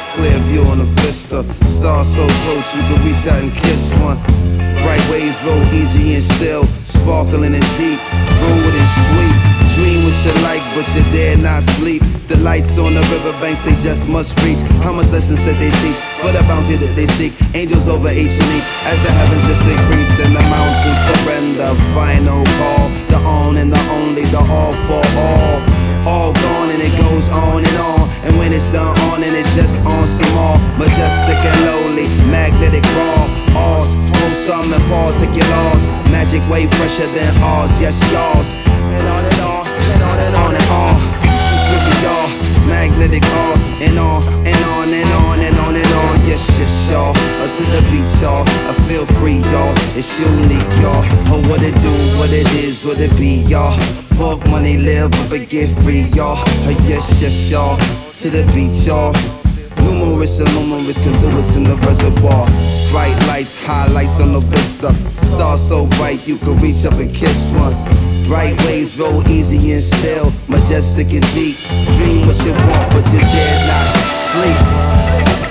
lights, clear view on the vista. Stars so close you can reach out and kiss one. Bright waves roll easy and still, sparkling and deep, rude and sweet. Dream what you like, but you dare not sleep. The lights on the riverbanks, they just must reach. How much lessons that they teach for the bounty that they seek. Angels over each and each, as the heavens just increase and the mountains surrender. Final call, the on and the only, the all for all. All gone and it goes on and on. And when it's done on and it's just on some more. Majestic and lowly, magnetic raw. All, wholesome and pause, take your laws. Magic way fresher than ours, yes yours. And on and on, and on and on and on. With the y'all, magnetic off and on and on and on and on and on. Yes, yes, y'all. Us to the beat, y'all. I feel free, y'all. It's unique, y'all. Oh, what it do, what it is, what it be, y'all. Fuck money, live up and get free, y'all. Oh, yes, yes, y'all. To the beat, y'all. Numerous and numerous conduits in the reservoir. Bright lights, highlights on the vista. Stars so bright you can reach up and kiss one. Bright waves roll easy and still, majestic and deep. Dream what you want, but you dare not sleep.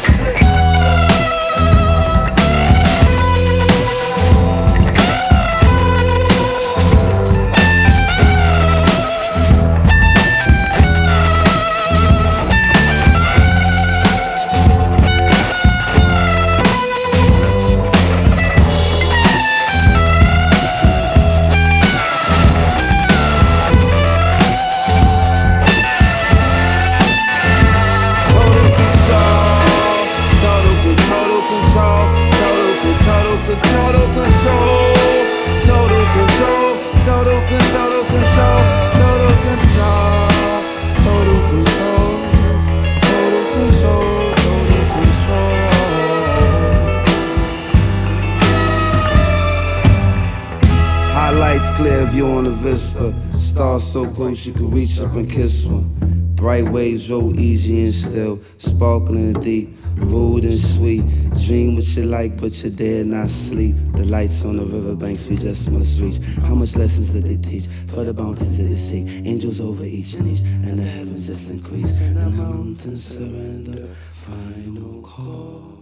Lights, clear view on the vista. Stars so close you can reach up and kiss one. Bright waves roll easy and still, sparkling and deep, rude and sweet. Dream what you like, but you dare not sleep. The lights on the riverbanks we just must reach. How much lessons did they teach for the bounties that they seek? Angels over each and each, and the heavens just increase. And the mountains surrender. Final call.